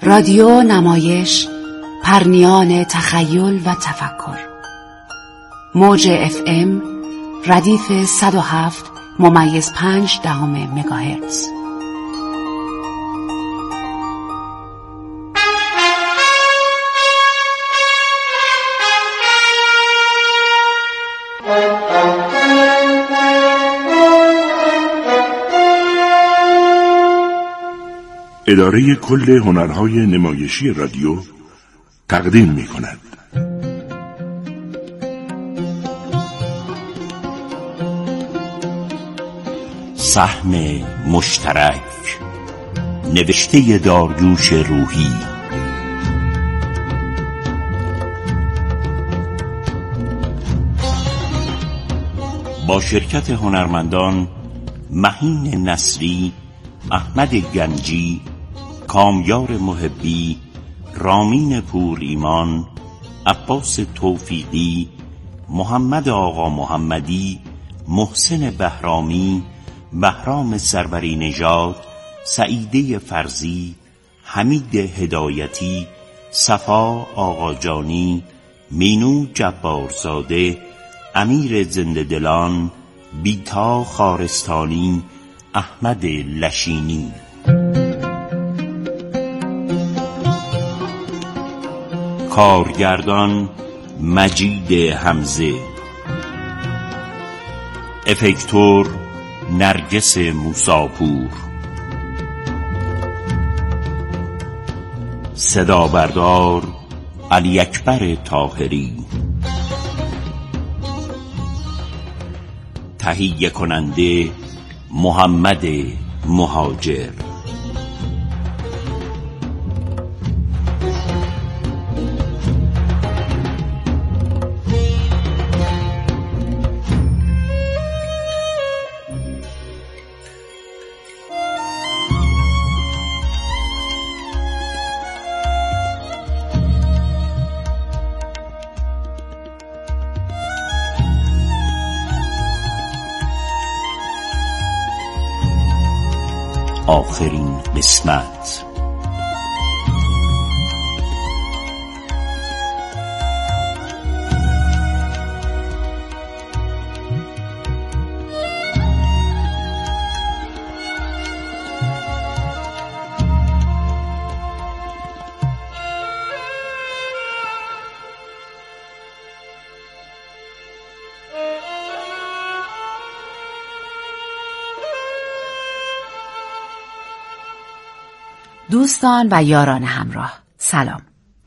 رادیو نمایش، پرنیان تخیل و تفکر. موج FM ردیف 107.5 مگاهرتز. اداره کل هنرهای نمایشی رادیو تقدیم می کند. سهم مشترک، نوشته داریوش روحی. با شرکت هنرمندان مهین نصری، احمد گنجی، کامیار محبی، رامین پور ایمان، عباس توفیقی، محمد آقا محمدی، محسن بهرامی، بهرام سروری نژاد، سعیده فرزی، حمید هدایتی، صفا آقاجانی، مینو جبارزاده، امیر زنده‌دلان، بیتا خارستانی، احمد لشینی. کارگردان مجید حمزه. افکتور نرگس موساپور. صدا بردار علی اکبر طاهری. تهیه کننده محمد مهاجر. آخرین قسمت. دوستان و یاران همراه، سلام.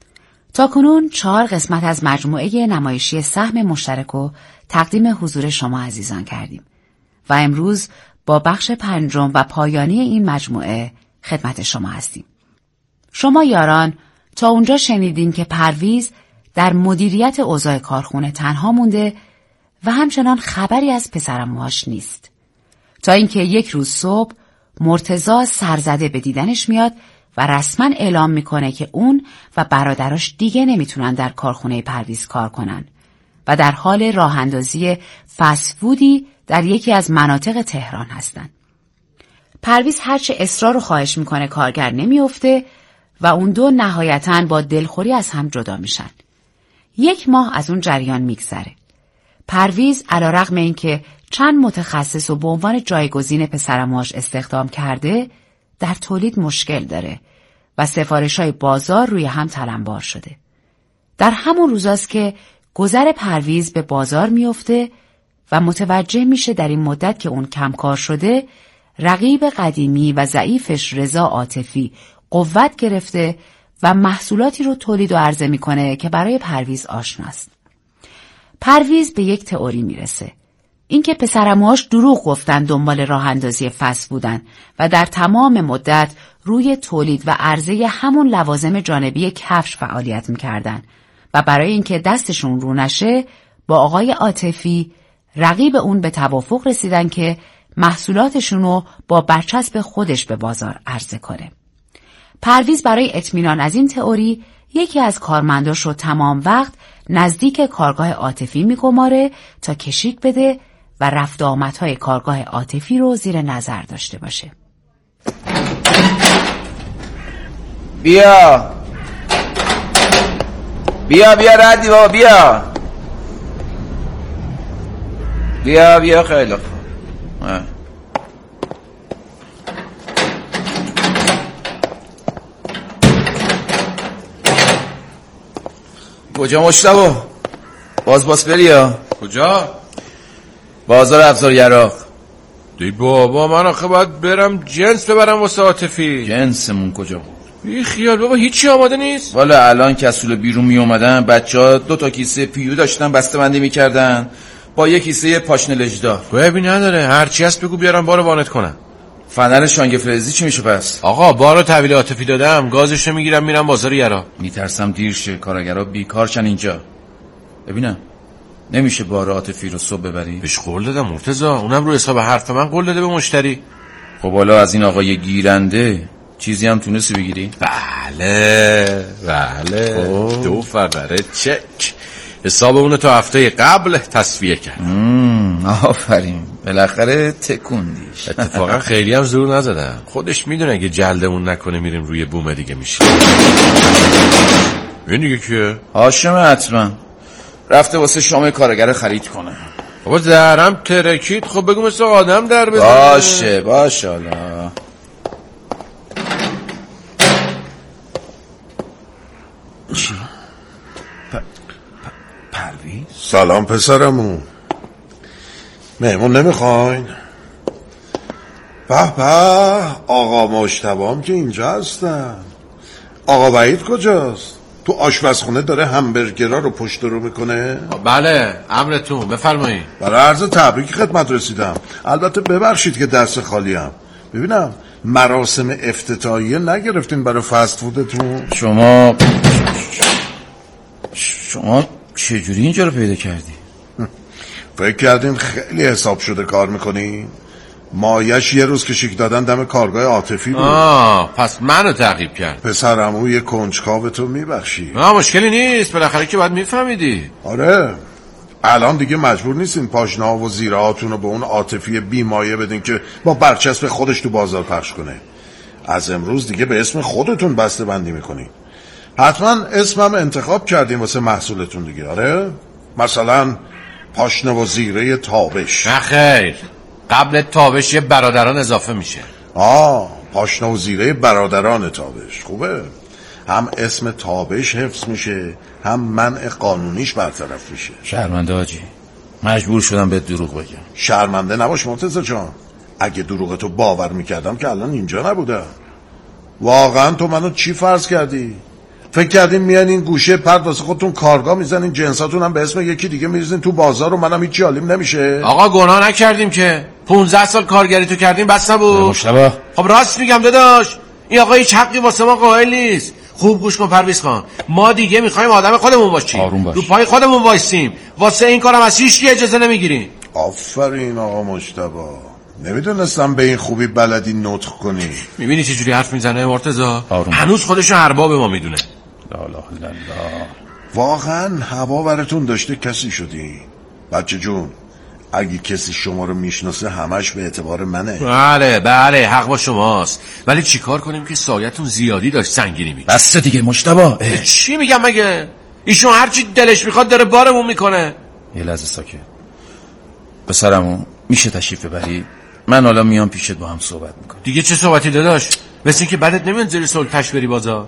تاکنون 4 قسمت از مجموعه نمایشی سهم مشترک رو تقدیم حضور شما عزیزان کردیم و امروز با بخش 5 و پایانی این مجموعه خدمت شما هستیم. شما یاران تا اونجا شنیدین که پرویز در مدیریت اوضاع کارخونه تنها مونده و همچنان خبری از پسرعموهاش نیست، تا اینکه یک روز صبح مرتضی سرزده به دیدنش میاد و رسما اعلام میکنه که اون و برادراش دیگه نمیتونن در کارخونه پرویز کار کنن و در حال راه اندازی فست فودی در یکی از مناطق تهران هستن. پرویز هرچه اصرار و خواهش میکنه کارگر نمیفته و اون دو نهایتاً با دلخوری از هم جدا میشن. 1 ماه از اون جریان میگذره. پرویز علیرغم اینکه چند متخصص و به عنوان جایگزین پسرعموهاش استخدام کرده، در تولید مشکل داره و سفارش‌های بازار روی هم تلمبار شده. در همون روزاست که گذر پرویز به بازار میفته و متوجه میشه در این مدت که اون کمکار شده، رقیب قدیمی و ضعیفش رضا عاطفی قوت گرفته و محصولاتی رو تولید و عرضه میکنه که برای پرویز آشناست. پرویز به یک تئوری میرسه، اینکه پسرعموهاش دروغ گفتن دنبال راه اندازی فست بودن و در تمام مدت روی تولید و عرضه همون لوازم جانبی کفش فعالیت میکردن و برای اینکه دستشون رو نشه با آقای عاطفی رقیب اون به توافق رسیدن که محصولاتشون رو با برچسب خودش به بازار عرضه کنه. پرویز برای اطمینان از این تئوری یکی از کارمنداش رو تمام وقت نزدیک کارگاه عاطفی میگماره تا کشیک بده و رفت و آمدهای کارگاه عاطفی رو زیر نظر داشته باشه. بیا ردی بابا، بیا خیلی خوب. کجا مشتبه؟ باز بری یا؟ کجا؟ بازار افزار یراق. دی بابا من آخه باید برم جنس ببرم واسه عاطفی. جنسمون کجا بود؟ بی خیال بابا، هیچی آماده نیست. والا الان کسول بیرون می اومدن بچه‌ها 2 کیسه پیو داشتن بسته بندی میکردن با 1 کیسه پاشنه لجدا. گوهبی نداره، هرچی هست بگو بیارم بارو وانت کنم. فنر شانگه فرزی چی میشه پس؟ آقا بارو تحویل عاطفی دادم، گازشو میگیرم میرم بازار یرا. میترسم دیر شه، کارگرها بیکارشن اینجا. ببینم نمیشه بار عاطفی رو صبح ببری؟ بهش قول دادم مرتضی، اونم رو حساب حرف من قول داده به مشتری. خب حالا از این آقای گیرنده چیزی هم تونستی بگیری؟ بله 2 فقره چک. حسابمونو تا هفته قبل تصفیه کرد. آفرین، بالاخره تکوندیش. اتفاقا خیلی هم زور نزدم، خودش میدونه اگه جلدمون نکنه میریم روی بوم دیگه میشه. این دیگه کیه؟ هاشم حتما رفته واسه شام کارگر خرید کنه. بابا درم ترکید، خب بگو مثل آدم در بزنه. باشه حالا. چی؟ پرویز؟ سلام پسرمون، مهمون نمیخواین؟ به آقا مجتبی که اینجا هستن. آقا وحید کجاست؟ تو آشپزخونه داره همبرگرها رو پشت رو میکنه؟ بله امرتون، بفرمایید. برای عرض تبریک خدمت رسیدم. البته ببخشید که دست خالیم. ببینم مراسم افتتاحیه نگرفتین برای فست فودتون؟ شما چجوری اینجا رو پیدا کردی؟ فکر کردین خیلی حساب شده کار میکنی؟ مایش یه روز که شیک دادن دم کارگاه عاطفی بود. پس منو تعقیب کرد. پسرمو یه کنجکاو تو میبخشی. مشکلی نیست، بالاخره که باید میفهمیدی. آره الان دیگه مجبور نیستین پاشنه ها و زیره هاتون رو به اون عاطفی بیمایه بدین که با برچسب خودش تو بازار پخش کنه. از امروز دیگه به اسم خودتون بسته بندی میکنین. حتما اسمم انتخاب کردین واسه محصولتون دیگه. آره مثلا پاشنه و زیره تابش. نه خیر، قبل تابش یه برادران اضافه میشه. پاشنه و زیره برادران تابش. خوبه، هم اسم تابش حفظ میشه هم منع قانونیش برطرف میشه. شرمنده حاجی، مجبور شدم به دروغ بگم. شرمنده نباش مرتضی جان، اگه دروغتو باور میکردم که الان اینجا نبودم. واقعا تو منو چی فرض کردی؟ فکر کردین میان این گوشه پرد واسه خودتون کارگاه میزنین، جنساتون هم به اسم یکی دیگه میریزین تو بازار و منم هیچ حالیم نمیشه؟ آقا گناه نکردیم که 15 سال کارگری تو کردیم بس نبود؟ مشتبه خب راست میگم داداش، این آقا هیچ حقی واسه ما قائل نیست. خوب گوش کن پرویز خان، ما دیگه میخوایم آدم خودمون باشیم. آروم باش. رو پای خودمون وایسیم، واسه این کارم از هیچ کی اجازه نمیگیریم. آفرین آقا مجتبی، نمیدونستم به این خوبی بلدی نطق کنی. میبینی چه جوری حرف میزنه مرتضی؟ هنوز خودشو ارباب ما میدونه. لا واقعا هوا براتون داشته کسی شدی. بچه جون اگه کسی شما رو میشناسه همش به اعتبار منه. بله حق با شماست، ولی چیکار کنیم که سایتون زیادی داشت سنگینی میکنه. بس دیگه مجتبی. چی میگم مگه؟ ایشون هرچی دلش میخواد داره بارمون میکنه. یه لحظه ساکت. پسرمون میشه تشریف ببری؟ من حالا میام پیشت با هم صحبت میکنم. دیگه چه صحبتی داداش؟ مثل این که بعدت نمیاد زیر سلطش بری بازا.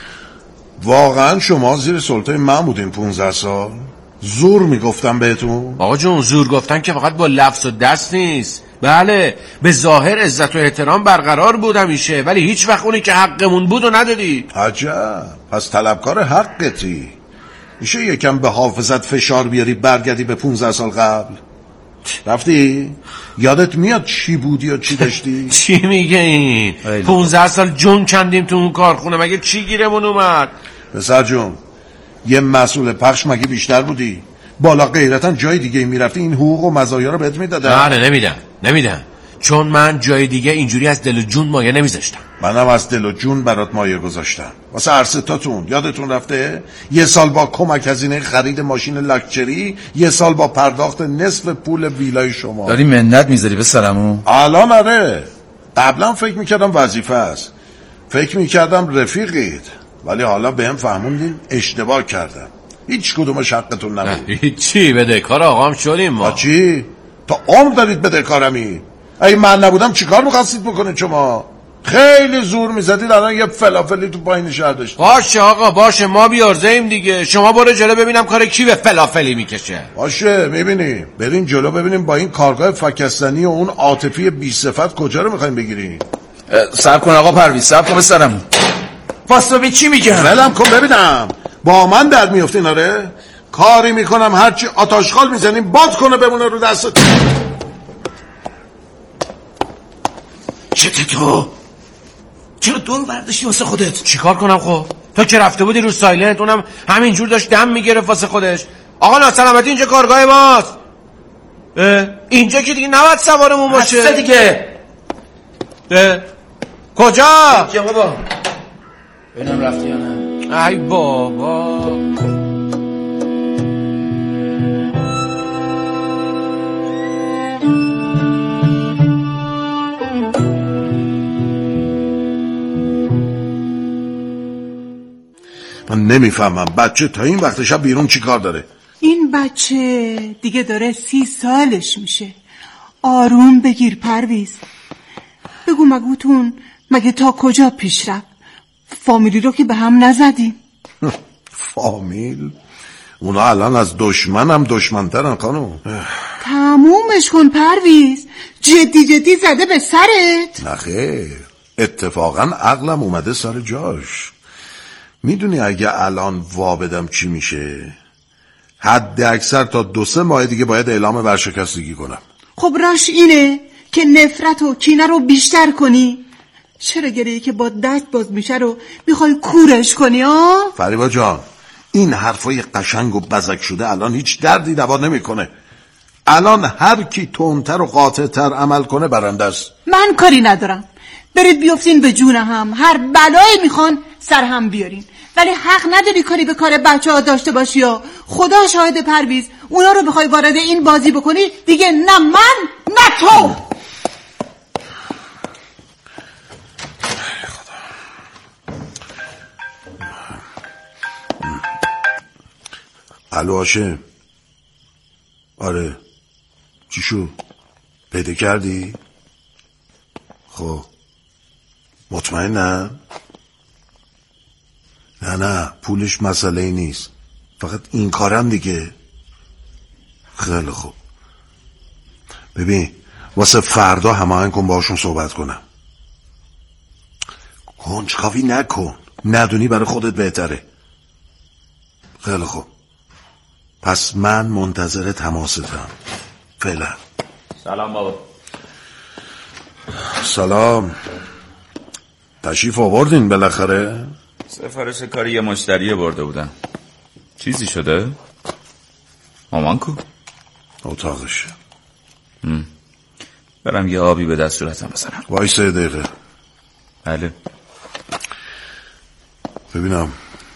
واقعا شما زیر سلطه من بودین 15 سال؟ زور میگفتم بهتون؟ آقا جون زور گفتن که فقط با لفظ و دست نیست. بله به ظاهر عزت و احترام برقرار بود همیشه، ولی هیچ وقت اونی که حقمون بود و ندادی. عجب، پس طلبکار حقتی. میشه یکم به حافظت فشار بیاری برگردی به 15 سال قبل؟ رفتی؟ یادت میاد چی بودی و چی داشتی؟ چی میگه این؟ 15 سال جون کندیم تو اون کارخونه، مگه چی گیرمون اومد؟ پسر جون یه مسئول پخش مگه بیشتر بودی؟ بالا غیرتا جای دیگه میرفتی این حقوق و مزایا رو بهت میدادن؟ نه نمیدن، چون من جای دیگه اینجوری از دل و جون مایه نمیذاشتم. منم از دل و جون برات مایه گذاشتم واسه هر ستاتون. یادتون رفته؟ یه سال با کمک هزینه خرید ماشین لاکچری، یه سال با پرداخت نصف پول ویلای شما. داری منت میذاری به سرمون؟ الان آره، قبلا فکر میکردم وظیفه است، فکر میکردم رفیقید، ولی حالا بهم فهموندین اشتباه کردم. هیچ کدومش حقتون نبود. هیچی، بدهکار آقام شدیم ما. چی؟ تا عمر دارید بدهکارمی. اگه من نبودم چیکار می‌خواستید بکنید شما؟ خیلی زور میزدید الان یه فلافلی تو پایین شهر داشتید. باشه آقا باشه، ما بیارزه‌ایم دیگه. شما برو جلو ببینم کار کی به فلافلی میکشه. باشه میبینی، برین جلو ببینیم با این کارگاه فکستنی و اون عاطفی بی صفت کجا رو میخوایم بگیریم. صبر کن آقا پرویز، صبر کن بسرم. واسه ببین چی میگم. ولم کن ببینم. با من در میافتین؟ آره کاری میکنم هرچی آتاشخال میزنیم باد کنه بمونه رو دستت. چته تو؟ چرا دور برداشتی واسه خودت؟ چیکار کنم خب؟ تو که رفته بودی رو سایلنت، اونم همینجور داشت دم میگرفت واسه خودش. آقا ناسلامتی اینجا کارگاه ماست. اینجا که دیگه نباید سوارمون باشه. هسته دیگه. کجا؟ اینجا بابا. ببینم رفتی یا نه. ای بابا. من نمیفهمم بچه تا این وقت شب بیرون چی کار داره؟ این بچه دیگه داره 30 سالش میشه. آروم بگیر پرویز. بگو مگوتون مگه تا کجا پیش رفت؟ فامیلی رو که به هم نزدیم. فامیل؟ اونا الان از دشمنم دشمنترن خانم. تمومش کن پرویز. جدی زده به سرت؟ نخیر، اتفاقا عقلم اومده سر جاش. میدونی اگه الان وا بدم چی میشه؟ حد اکثر تا 2-3 ماه دیگه باید اعلام ورشکستگی کنم. خب راش اینه که نفرت و کینه رو بیشتر کنی. چرا گریه که با دست باز میشه رو میخوای کورش کنی؟ فریبا جان، این حرفای قشنگ و بزک شده الان هیچ دردی دوا نمیکنه. الان هر کی تندتر و قاطع‌تر عمل کنه برنده است. من کاری ندارم، برید بیافتین به جون هم، هر بلایی میخوان سر هم بیارین، ولی حق نداری کاری به کار بچه ها داشته باشی. یا خدا شاهد پرویز، اونا رو بخوای وارد این بازی بکنی دیگه نه من نه تو. الو هاشم. آره چی شو؟ پیدا کردی؟ خب مطمئنم؟ نه پولش مسئله ای نیست، فقط این کارم دیگه. خیلی خوب، ببین واسه فردا هماهنگ کن باشون صحبت کنم. کنجکاوی نکن، ندونی برای خودت بهتره. خیلی خوب، پس من منتظر تماستم فعلا. سلام بابا. سلام. تشریف آوردین بالاخره؟ سفارش کاری یه مشتری برده بودم. چیزی شده؟ مامان کو؟ اتاقش. برم یه آبی به دست صورتم بزنم. وایس 3 دقیقه. بله. ببینم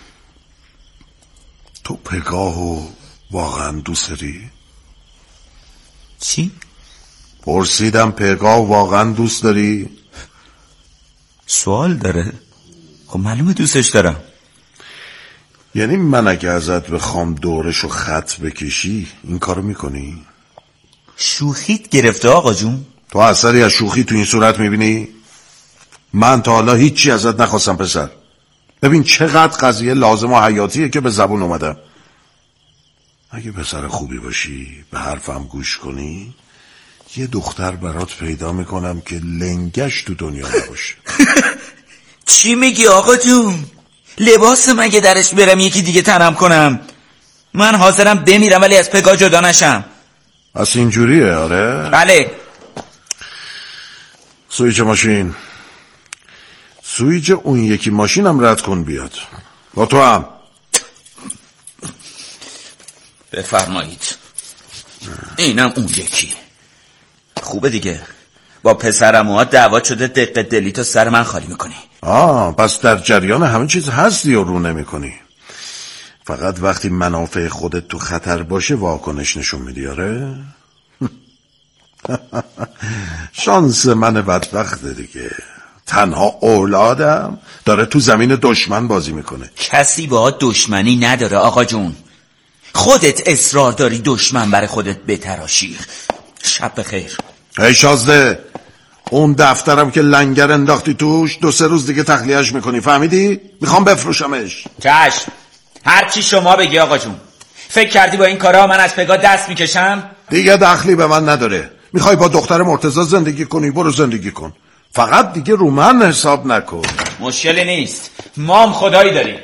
تو پگاهو واقعا دوست داری؟ چی؟ پرسیدم پگاه واقعا دوست داری؟ سوال داره؟ خب معلومه دوستش دارم. یعنی من اگه ازت بخوام دورشو خط بکشی این کارو میکنی؟ شوخیت گرفته آقا جون؟ تو اثری از شوخی تو این صورت میبینی؟ من تا حالا هیچی ازت نخواستم پسر. ببین چقدر قضیه لازم و حیاتیه که به زبون اومدم. اگه پسر خوبی باشی به حرفم گوش کنی یه دختر برات پیدا میکنم که لنگش تو دنیا نباشه. چی میگی آقا جون؟ لباس مگه درش برم یکی دیگه تنم کنم؟ من حاضرم بمیرم ولی از پگاه جدا نشم. از اینجوریه؟ آره بله. سویچ ماشین، سویچ اون یکی ماشینم رد کن بیاد. با تو هم. بفرمایید. اینم اون یکی. خوبه دیگه، با پسرم ها دعوا شده دقیقه دلی تو سر من خالی میکنی. پس در جریان همه چیز هستی و رو نمی کنی. فقط وقتی منافع خودت تو خطر باشه واکنش نشون میدی. آره شانس من بدبخته دیگه. تنها اولادم داره تو زمین دشمن بازی میکنه. کسی با دشمنی نداره آقا جون. خودت اصرار داری دشمن برای خودت بتراشی. شب بخیر. ای شازده، اون دفترم که لنگر انداختی توش 2-3 روز دیگه تخلیهش میکنی، فهمیدی؟ میخوام بفروشمش. چشم، هرچی شما بگی آقا جون. فکر کردی با این کارا من از پگاه دست میکشم؟ دیگه دخلی به من نداره. میخوای با دختر مرتضی زندگی کنی، برو زندگی کن، فقط دیگه رو من حساب نکن. مشکلی نیست، ما هم خدایی داریم.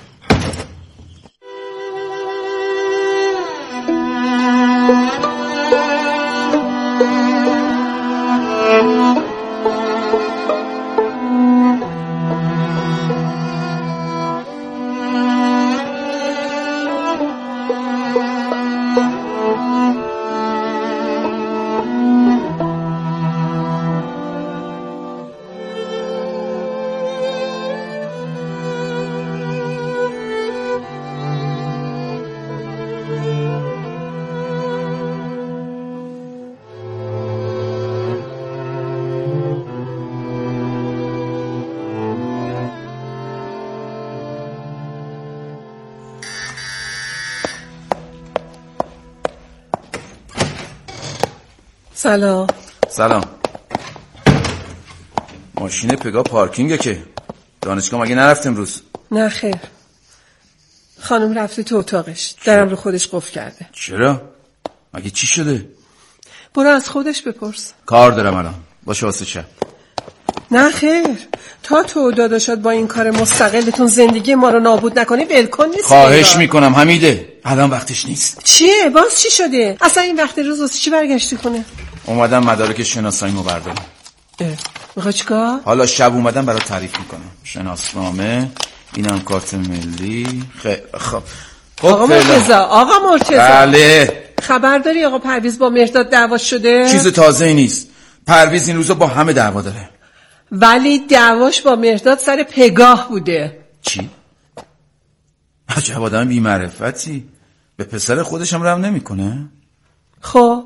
سلام. ماشین پگاه پارکینگه که. دانشگاه مگه نرفت امروز؟ نه خیر، خانم رفته تو اتاقش، درم رو خودش قفل کرده. چرا؟ مگه چی شده؟ برو از خودش بپرس. کار دارم الان، باشه واسه شب. نه خیر، تا تو داداشات با این کار مستقلتون زندگی ما رو نابود نکنی ولکن نیست. خواهش میکنم حمیده، الان وقتش نیست. چیه؟ باز چی شده؟ اصلا این وقت روز واسه چی برگشتی خونه؟ اومدم مدارک شناساییمو بردارم. میخوای چیکار؟ حالا شب اومدم برات تعریف میکنم. شناسنامه، اینم کارت ملی. خب آقا مرتضی. بله. خبر داری آقا پرویز با مهرداد دعوا شده؟ چیز تازه‌ای نیست. پرویز این روزا با همه دعوا داره. ولی دعواش با مهرداد سر پگاه بوده. چی؟ عجب آدم بی معرفتی. به پسر خودش هم رحم نمیکنه. خب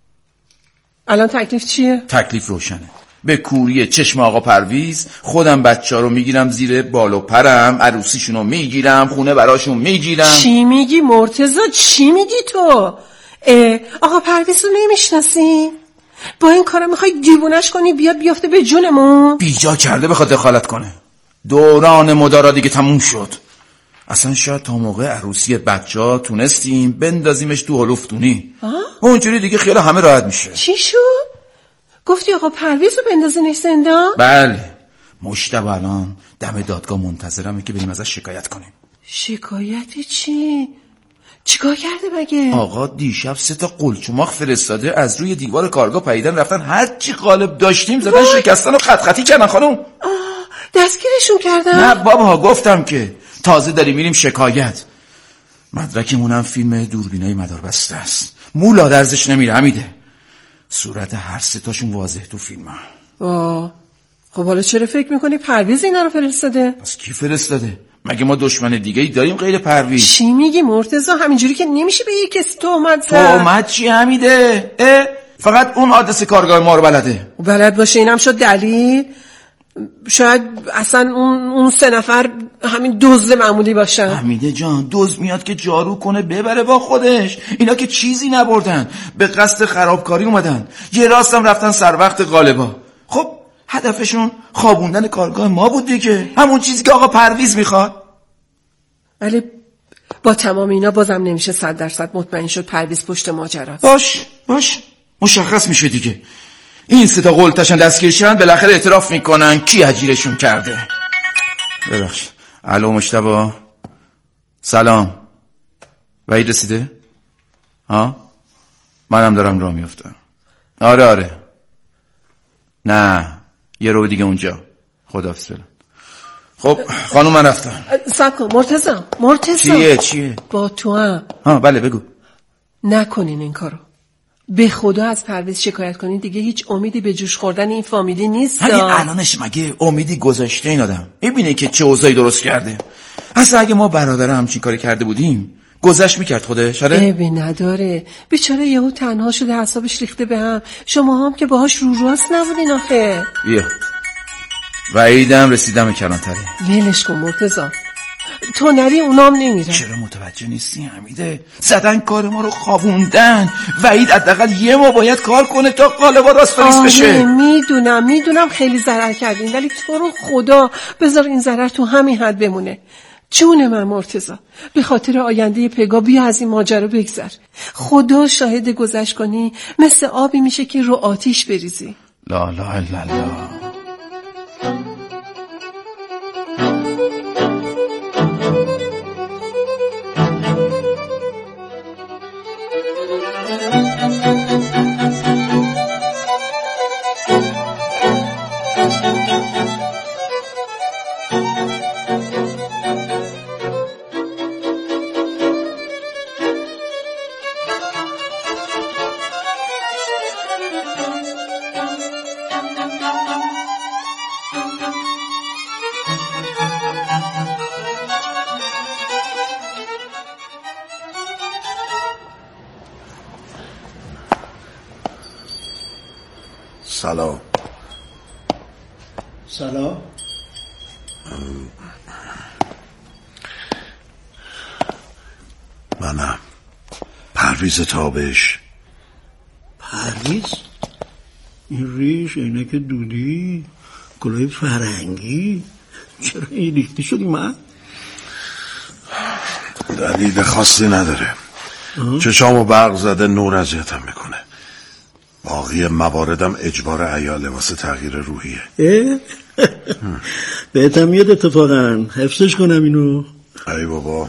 الان تکلیف چیه؟ تکلیف روشنه. به کوری چشم آقا پرویز خودم بچه‌ها رو میگیرم زیر بال و پرم، عروسیشونو میگیرم، خونه براشون میگیرم. چی میگی مرتضی؟ چی میگی تو؟ آقا پرویز رو نمیشناسی؟ با این کارا میخوای دیوونش کنی بیاد بیافته به جونمون؟ بیجا کرده بخواد دخالت کنه. دوران مدارا دیگه تموم شد. اصلا شاید تا موقع عروسی بچه‌ها تونستیم بندازیمش تو هلوفتونی. اونجوری دیگه خیال همه راحت میشه. چی شد؟ گفتی آقا پرویز رو بندازینش زندان؟ بله. مشتبه الان دم دادگاه منتظرمه که بریم ازش شکایت کنیم. شکایت چی؟ چیکار کرده مگه؟ آقا دیشب 3 تا قلچماق فرستاده، از روی دیوار کارگاه پریدن رفتن هر چی قالب داشتیم زدن شکستن و خط خطی کردن خانم. دستگیرشون کردن؟ نه بابا، گفتم که تازه داریم میریم شکایت. مدرکمونم فیلم دوربینای مداربسته است. مولا درزش نمیره حمیده. صورت هر 3 تاشون واضح تو فیلم ها. خب حالا چرا فکر میکنی پرویز اینا رو فرستاده؟ پس کی فرستاده؟ مگه ما دشمن دیگه ای داریم غیر پرویز؟ چی میگی مرتضی؟ همینجوری که نمیشه به یک کسی تهمت زد. تهمت چی حمیده؟ فقط اون آدرس کارگاه ما رو بلده. بلد باشه اینم شد دلیل؟ شاید اصلا اون 3 نفر همین دزد معمولی باشن. حمیده جان، دزد میاد که جارو کنه ببره با خودش. اینا که چیزی نبردن، به قصد خرابکاری اومدن. یه راستم رفتن سر وقت غالبا. خب هدفشون خوابوندن کارگاه ما بود دیگه، همون چیزی که آقا پرویز میخواد. ولی با تمام اینا بازم نمیشه 100% مطمئن شد پرویز پشت ماجراست. باش مشخص میشه دیگه. این 3 تا قلتشن دستگیر شدن، بالاخره اعتراف میکنن کی اجیرشون کرده. ببخش. الو مشتبه. سلام. وحید رسیده؟ منم دارم راه میافتم. آره. نه یه رو دیگه اونجا. خداحافظ. خب خانم من رفتم. صبر کن مرتضی. چیه؟ با تو هم. بله بگو. نکنین این کارو. به خدا از پرویز شکایت کنین دیگه هیچ امیدی به جوش خوردن این فامیلی نیست. الانش مگه امیدی گذاشته این آدم؟ میبینه که چه اوضاعی درست کرده. اصلا اگه ما برادر همچین کاری کرده بودیم گذشت میکرد خودش. عیبی نداره، بیچاره یهو تنها شده اعصابش ریخته به هم. شما هم که باهاش رو راست نبودین آخه. بیا وحیدم رسیدم کلانتری. ولش کن مرتضی، تو نری اونام نمیرن. چرا متوجه نیستی حمیده؟ زدن کار ما رو خوابوندن. وحید حداقل یه ما باید کار کنه تا قالبا راستاریس بشه. میدونم خیلی ضرر کردین، ولی تو رو خدا بذار این ضرر تو همین حد بمونه. جون من مرتضی، به خاطر آینده پگا بیا از این ماجرا بگذر. خدا شاهد گذشت کنی مثل آبی میشه که رو آتیش بریزی. لا لا لا لا. سلام. منم پرویز تابش. پرویز؟ این ریش، عینک دودی، کلاه فرنگی، چرا این ریختی شدی؟ من دلیل خاصی نداره. چشامو برق زده، نور اذیتم میکنه. باقی مواردم اجبار عیاله واسه تغییر روحیه. بهتم میاد اتفاقا حفظش کنم اینو. ای بابا.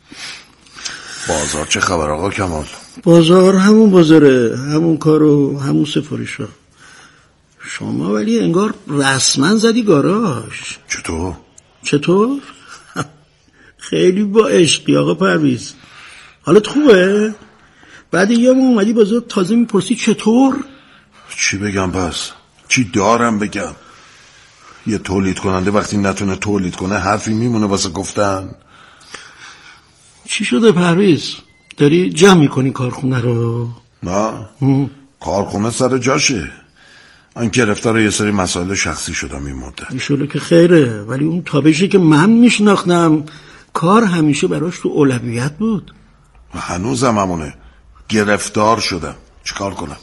بازار چه خبر آقا کمال؟ بازار همون بازاره، همون کار و همون سفارش‌ها. شما ولی انگار رسما زدی گاراژ. چطور؟ خیلی با عشقی آقا پرویز. حالت خوبه؟ بعد یه ما اومدی بازار تازه میپرسی چطور؟ چی بگم پس؟ چی دارم بگم؟ یه تولید کننده وقتی نتونه تولید کنه حرفی میمونه واسه گفتن؟ چی شده پرویز؟ داری جمع میکنی کارخونه رو؟ نه کارخونه سر جاشه. من گرفتار یه سری مسائل شخصی شدم این مدت. ایشالا که خیره، ولی اون تابشی که من میشناختم کار همیشه براش تو اولویت بود. و هنوزم همونه. گرفتار شدم. چیکار کنم؟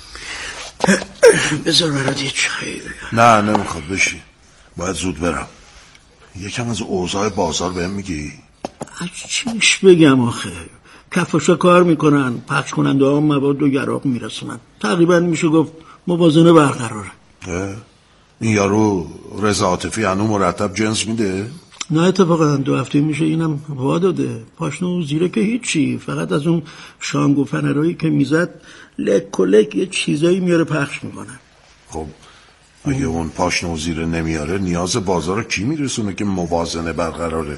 بذار برات یه چایی بگم. نه نمیخواد، بشی. باید زود برم. یکم از اوضاع بازار بهم میگی؟ چیش بگم آخه؟ کفاشا کار میکنن، پخش کننده ها مواد و گراق میرسونن. تقریبا میشه گفت موازنه برقراره. این یارو رضا عاطفی هنوز مرتب جنس میده؟ نه اتفاقا 2 هفته میشه اینم وا داده. پاشنه زیره که هیچی، فقط از اون شانگ و فنرایی که میزد لک و لک یه چیزایی میاره پخش میکنن. خب اگه اون پاشنه و زیره نمیاره نیاز بازار رو کی میرسونه که موازنه برقراره؟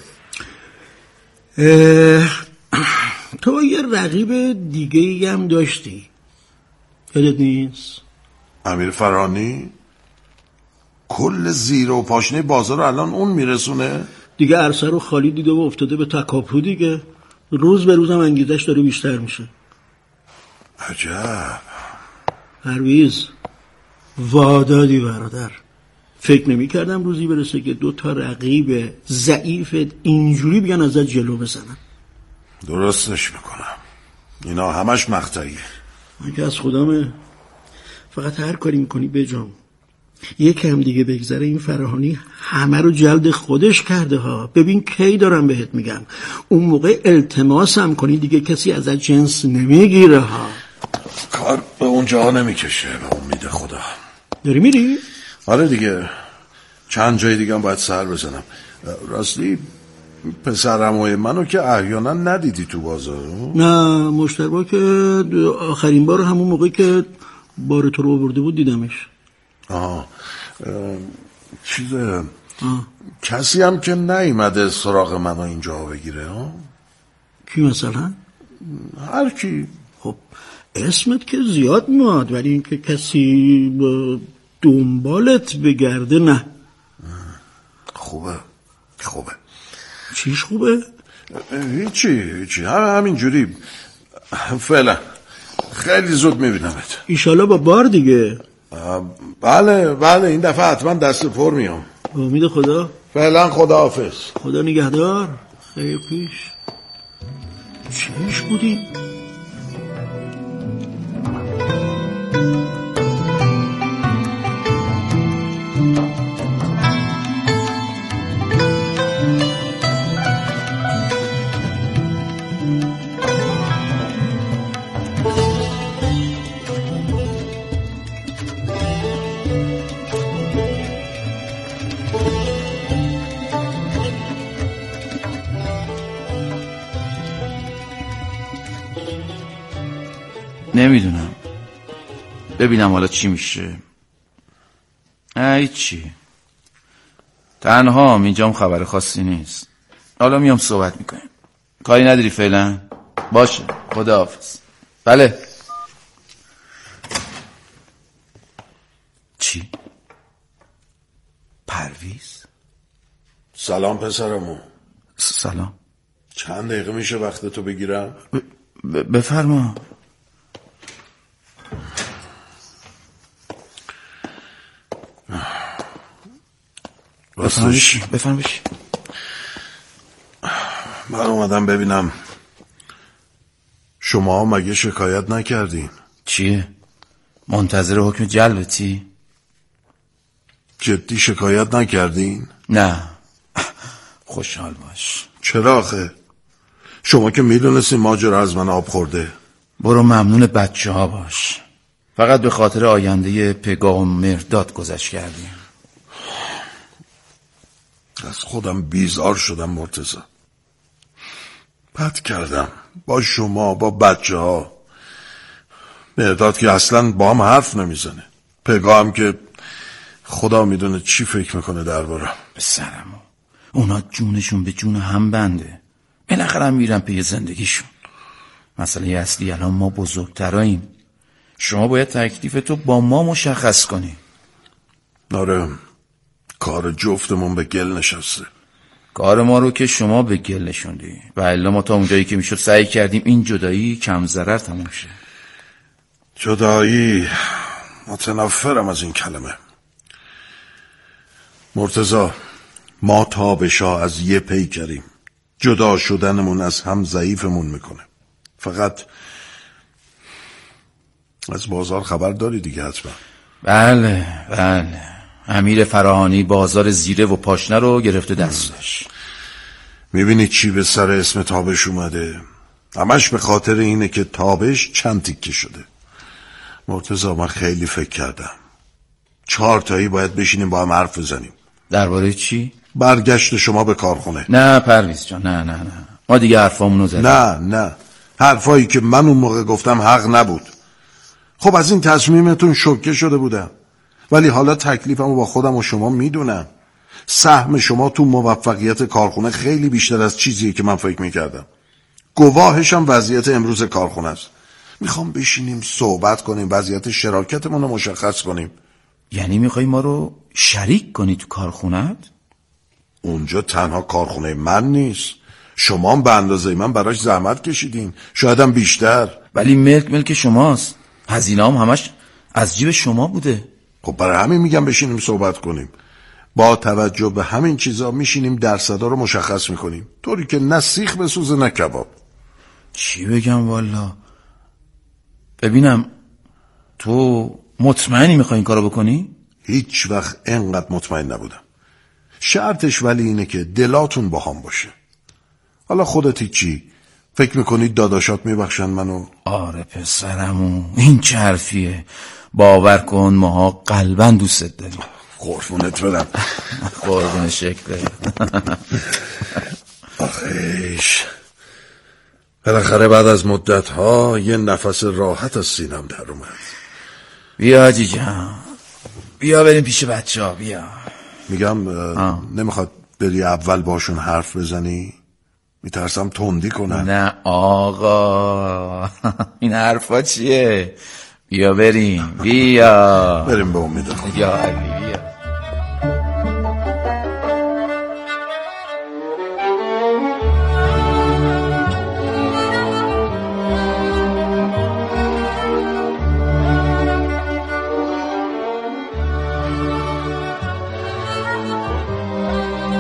تو یه رقیب دیگه هم داشتی، یادت نیست؟ امیر فرانی؟ کل زیره و پاشنه بازار رو الان اون میرسونه؟ دیگه عرصه رو خالی دیده و افتاده به تکاپو دیگه. روز به روزم انگیزش داره بیشتر میشه. عجب. پرویز وادادی برادر. فکر نمی کردم روزی برسه که 2 تا رقیب ضعیف اینجوری بیان ازت جلو بزنن. درستش میکنم. اینا همش مقطعیه. من که از خدامه. فقط هر کاری میکنی بجام. یکم دیگه بگذره این فراهانی همه رو جلد خودش کرده ها. ببین کی دارم بهت میگم، اون موقع التماس هم کنی دیگه کسی ازت جنس نمیگیره ها. کار به اونجا نمیکشه به امید خدا. داری میری؟ آره دیگه، چند جای دیگه هم باید سر بزنم. راستی پسرموی منو که احیانا ندیدی تو بازار؟ نه مشتبه که آخرین بار همون موقعی که بار تو رو آورده بود دیدمش. کسی هم که نیومده سراغ منو اینجا بگیره؟ کی مثلا؟ هر کی. خب اسمت که زیاد میاد، ولی اینکه کسی دنبالت بگرده نه. خوبه. چیش خوبه؟ هیچی همین جوری فعلا. خیلی زود میبینمت. ایشالا با بار دیگه. بله این دفعه حتما دست پر میام. به امید خدا. فعلا خداحافظ. خدا نگهدار. خیر پیش. چیش بودیم؟ نمیدونم، ببینم حالا چی میشه. چی تنها اینجام خبر خاصی نیست. حالا میام صحبت میکنیم. کاری نداری فعلا؟ باشه، خداحافظ. بله. چی؟ پرویز؟ سلام پسرمو. سلام. چند دقیقه میشه وقتتو بگیرم؟ بفرما. بفرما. من اومدم ببینم شما مگه شکایت نکردین؟ چیه؟ منتظر حکم جلبتی؟ جدی شکایت نکردین؟ نه. خوشحال باش. چرا آخه؟ شما که میدونستی ماجرا از من آب خورده. برو ممنون بچه ها باش. فقط به خاطر آینده پگاه و مرداد گذشت کردیم. از خودم بیزار شدم مرتضی. بد کردم با شما، با بچه ها. مرداد که اصلا با هم حرف نمیزنه. پگاه هم که خدا میدونه چی فکر میکنه دربارم. به سرمو. اونا جونشون به جون هم بنده. بالاخره میرن پی زندگیشون. مسئله اصلی الان ما بزرگتراییم. شما باید تکلیف تو با ما مشخص کنی. آره، کار جفتمون به گل نشسته. کار ما رو که شما به گل نشوندی و الا ما تا اونجایی که میشد سعی کردیم این جدایی کم ضرر تموم شه. جدایی؟ متنفرم از این کلمه. مرتضی، ما تابشا از یه پیکریم. جدا شدنمون از هم ضعیفمون میکنه. فقط از بازار خبر داری دیگه حتما. بله. امیر فراهانی بازار زیره و پاشنه رو گرفته دستش. میبینی چی به سر اسم تابش اومده؟ همش به خاطر اینه که تابش چند تیکه شده. مرتضی، من خیلی فکر کردم. 4 تایی باید بشینیم با هم حرف بزنیم. درباره چی؟ برگشت شما به کارخونه. نه پرویز جان، نه ما دیگه حرفامونو زدیم. نه حرفایی که من اون موقع گفتم حق نبود. خب از این تصمیمتون شوکه شده بودم، ولی حالا تکلیفمو با خودم و شما میدونم. سهم شما تو موفقیت کارخونه خیلی بیشتر از چیزیه که من فکر میکردم. گواهشم وضعیت امروز کارخونه است. میخوام بشینیم صحبت کنیم، وضعیت شراکتمون رو مشخص کنیم. یعنی میخوای ما رو شریک کنی تو کارخونت؟ اونجا تنها کارخونه من نیست. شما هم به اندازه من براش زحمت کشیدین، شایدم بیشتر. ولی ملک شماست. هزینه هم همش از جیب شما بوده. خب برای همین میگم بشینیم صحبت کنیم. با توجه به همین چیزا میشینیم درصدا رو مشخص میکنیم، طوری که نه سیخ بسوزه نه کباب. چی بگم والا؟ ببینم تو مطمئنی میخوای این کارو بکنی؟ هیچ وقت انقدر مطمئن نبودم. شرطش ولی اینه که دلاتون با هم باشه. حالا خودت چی؟ فکر میکنی داداشات میبخشن منو؟ آره پسرمو، این چه حرفیه؟ باور کن ماها قلبا دوستت داریم. قربونت برم. قربون شکل. آخیش بالاخره بعد از مدت ها یه نفس راحت از سینم در اومد. بیا حاجی جان، بیا بریم پیش بچه ها. بیا. میگم نمیخواد بری اول باشون حرف بزنی؟ میترسم تندی کنن. نه آقا، این حرفا چیه؟ بیا بریم. بیا بریم به امید خدا. بیا.